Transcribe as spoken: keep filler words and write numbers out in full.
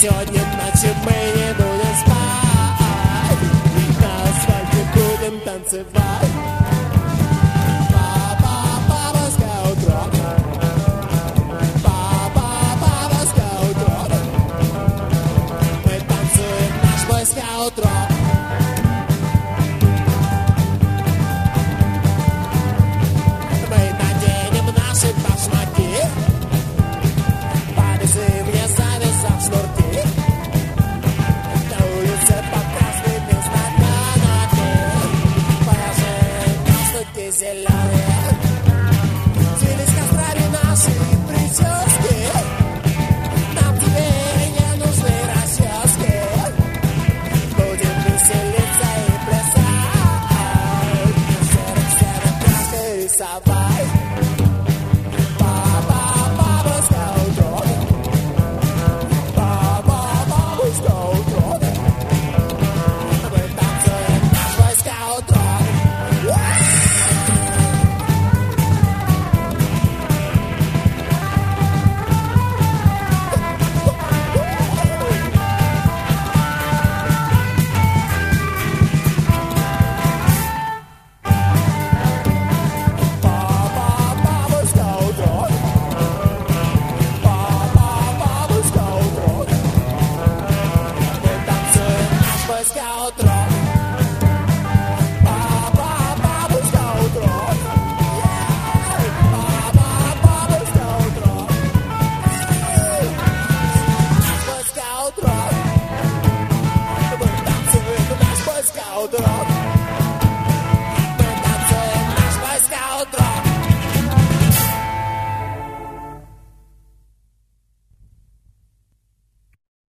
сегодня ночью мы не будем спать, на асфальте будем танцевать. Папа, папа, скаут-рок. Папа, папа, скаут-рок. Мы танцуем наш бойскаут-рок. Мы наденем наши башмаки, повесим мне завязав шнурки. На улице под красными знаками положим галстуки зеленые. Свелись кострами наши прически, нам теперь не нужны расчески. Будем веселиться и плясать, серых-серых краской рисовать. Папа, папа, скаут-рок. Папа, папа, скаут-рок. Мы танцуем наш бойскаут-рок. Папа, папа, скаут-рок. Папа, папа, скаут-рок. Мы танцуем наш бойскаут-рок. Папа, папа, скаут-рок. Папа, папа, скаут-рок. Наш бойскаут-рок. Мы танцуем наш бойскаут-рок.